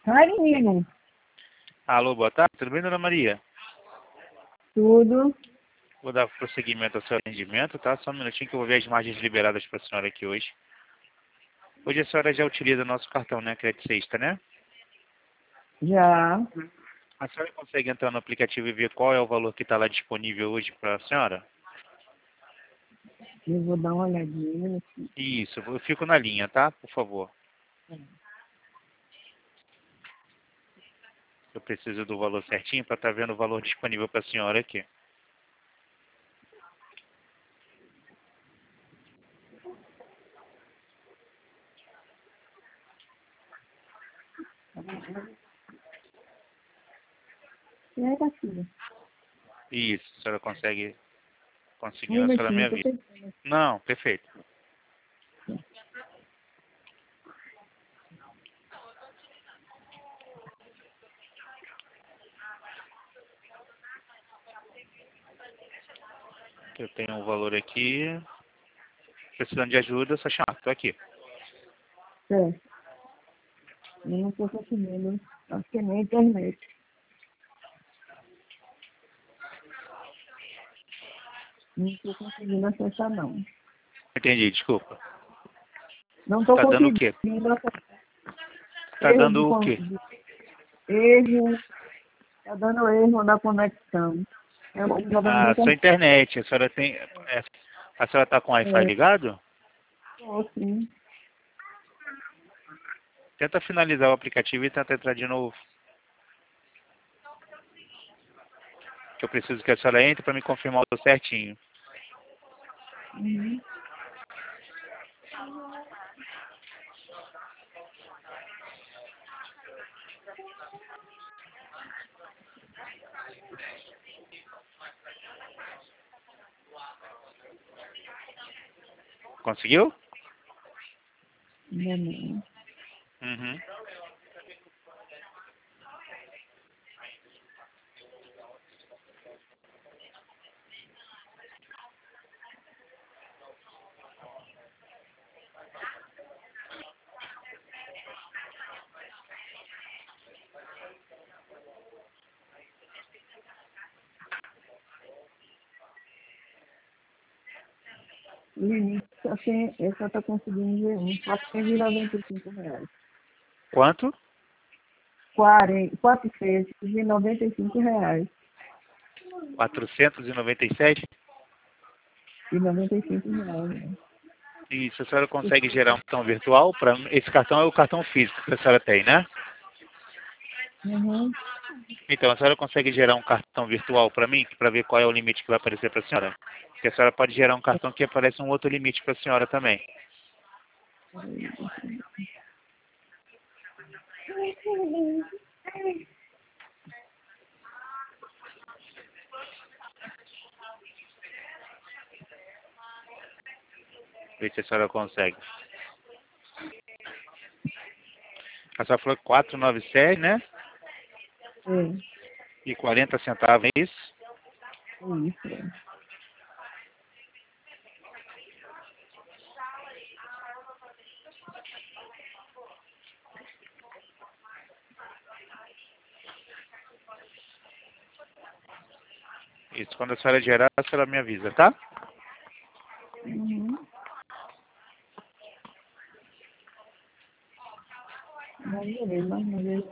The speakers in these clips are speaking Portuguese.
Ai, menino. Alô, boa tarde, tudo bem, dona Maria? Tudo. Vou dar prosseguimento ao seu atendimento, tá? Só um minutinho que eu vou ver as margens liberadas para a senhora aqui hoje. Hoje a senhora já utiliza nosso cartão, né? Crédito Sexta, né? Já. A senhora consegue entrar no aplicativo e ver qual é o valor que está lá disponível hoje para a senhora? Eu vou dar uma olhadinha. Isso, eu fico na linha, tá? Por favor. Eu preciso do valor certinho para estar vendo o valor disponível para a senhora aqui. E aí, filha? Isso, a senhora consegue... Um Conseguiu, a senhora me minutinho, tô avisa. pensando. Não, perfeito. Eu tenho um valor aqui. Precisando de ajuda, só chamar. Estou aqui. Certo. Eu não tô conseguindo. Acho que é na internet. Não tô conseguindo acessar, não. Entendi, desculpa. Não tô Tá dando o conseguindo quê? acessar. Tá Erro dando o quê? erro. Tá dando erro na conexão. É um problema de A sua internet. internet, a senhora tem... a senhora tá com o Wi-Fi É, ligado? tô sim. Tenta finalizar o aplicativo e tenta entrar de novo. Que eu preciso que a senhora entre para me confirmar o certinho. Uhum. Conseguiu? Ainda não. Uhum. O limite só tem, eu só tô conseguindo ver um, R$ 495. Quanto? 495 reais. 497. E R$ 95, né? Isso, a senhora consegue gerar um cartão virtual? Esse cartão é o cartão físico que a senhora tem, né? Uhum. Então, a senhora consegue gerar um cartão virtual para mim, para ver qual é o limite que vai aparecer para a senhora? Porque a senhora pode gerar um cartão que aparece um outro limite para a senhora também. Ver se a senhora consegue. A senhora falou 497, né? É, E 40 centavos, é isso? é isso. É. Isso, quando a senhora gerar, a senhora me avisa, tá? Uhum. Mas não veio.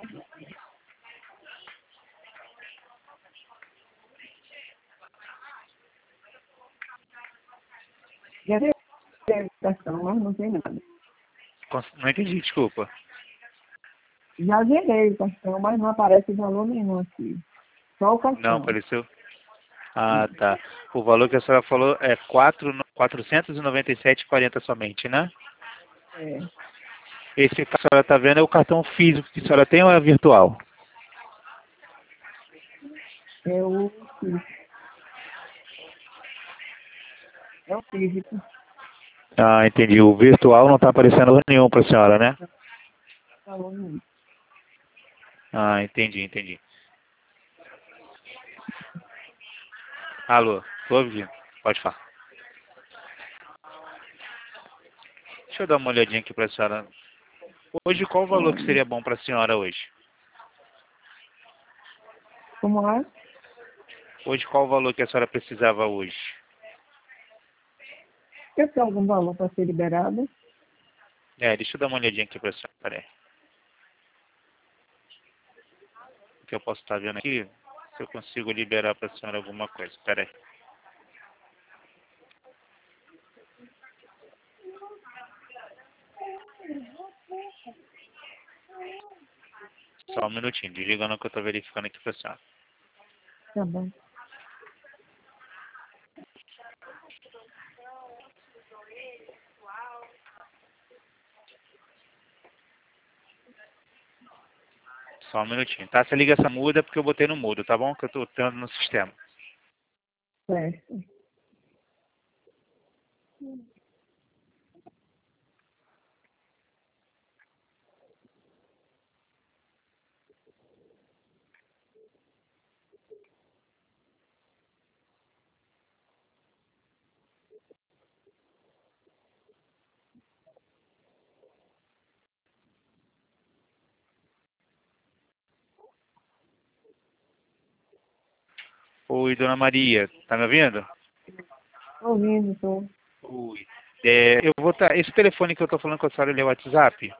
Já veio a questão, mas não tem nada. Não entendi, desculpa. Já zerei o cartão, mas não aparece valor nenhum aqui. Só o Não cartão. apareceu? Ah, tá. O valor que a senhora falou é 497,40 somente, né? É, Esse que a senhora está vendo é o cartão físico que a senhora tem ou é virtual? é o físico. É o físico. Ah, entendi. O virtual não está aparecendo valor nenhum para a senhora, né? Valor nenhum. Ah, entendi, entendi. Alô, tô ouvindo. Pode falar. Deixa eu dar uma olhadinha aqui para a senhora. Hoje, qual o valor que Olha, seria bom para a senhora hoje? Como é? Hoje, qual o valor que a senhora precisava hoje? Você tem algum valor para ser liberado? Deixa eu dar uma olhadinha aqui pra senhora, peraí. O que eu posso estar vendo aqui, se eu consigo liberar pra senhora alguma coisa, peraí. Só um minutinho, desligando que eu tô verificando aqui pra senhora. Tá bom. Só um minutinho, tá? Se a ligação muda é porque eu botei no mudo, tá bom? Que eu tô tendo no sistema. Certo. Oi, dona Maria, tá me ouvindo? Ouvindo, tô. Oi. Eu vou estar. Esse telefone que eu tô falando com a senhora, ele é o WhatsApp?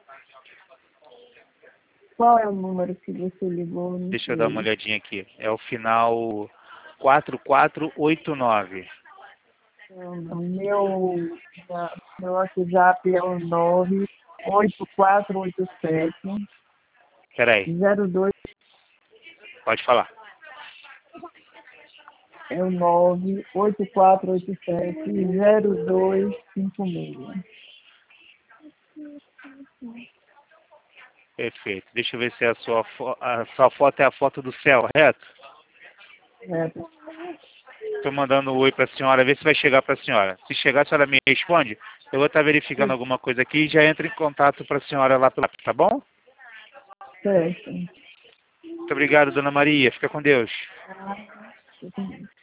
Qual é o número que você ligou? Não Deixa eu dar uma sei. olhadinha aqui. É o final 4489. Não, meu WhatsApp é o 98487 Peraí, 02, pode falar. é o 98487 0256. Perfeito. Deixa eu ver se a sua foto é a foto do céu, correto? É, Estou mandando um oi para a senhora, ver se vai chegar para a senhora. Se chegar, a senhora me responde. Eu vou estar verificando alguma coisa aqui e já entro em contato para a senhora lá pelo tá bom? certo. Muito obrigado, dona Maria. Fica com Deus. Ah,